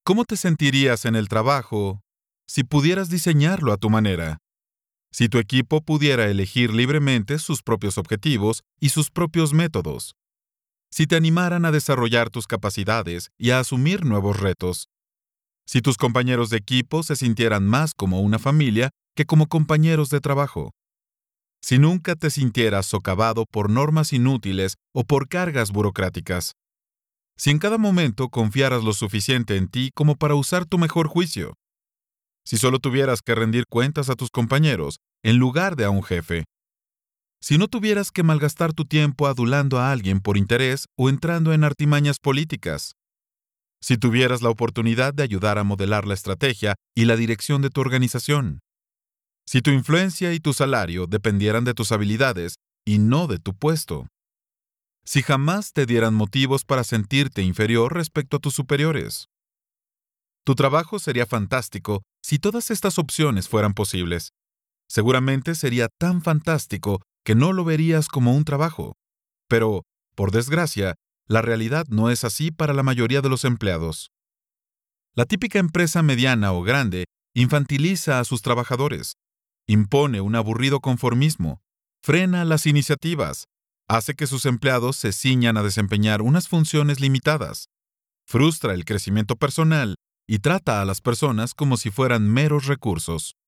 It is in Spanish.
¿Cómo te sentirías en el trabajo si pudieras diseñarlo a tu manera? Si tu equipo pudiera elegir libremente sus propios objetivos y sus propios métodos. Si te animaran a desarrollar tus capacidades y a asumir nuevos retos. Si tus compañeros de equipo se sintieran más como una familia que como compañeros de trabajo. Si nunca te sintieras socavado por normas inútiles o por cargas burocráticas. Si en cada momento confiaras lo suficiente en ti como para usar tu mejor juicio. Si solo tuvieras que rendir cuentas a tus compañeros en lugar de a un jefe. Si no tuvieras que malgastar tu tiempo adulando a alguien por interés o entrando en artimañas políticas. Si tuvieras la oportunidad de ayudar a modelar la estrategia y la dirección de tu organización. Si tu influencia y tu salario dependieran de tus habilidades y no de tu puesto. Si jamás te dieran motivos para sentirte inferior respecto a tus superiores. Tu trabajo sería fantástico si todas estas opciones fueran posibles. Seguramente sería tan fantástico que no lo verías como un trabajo. Pero, por desgracia, la realidad no es así para la mayoría de los empleados. La típica empresa mediana o grande infantiliza a sus trabajadores, impone un aburrido conformismo, frena las iniciativas, hace que sus empleados se ciñan a desempeñar unas funciones limitadas, frustra el crecimiento personal y trata a las personas como si fueran meros recursos.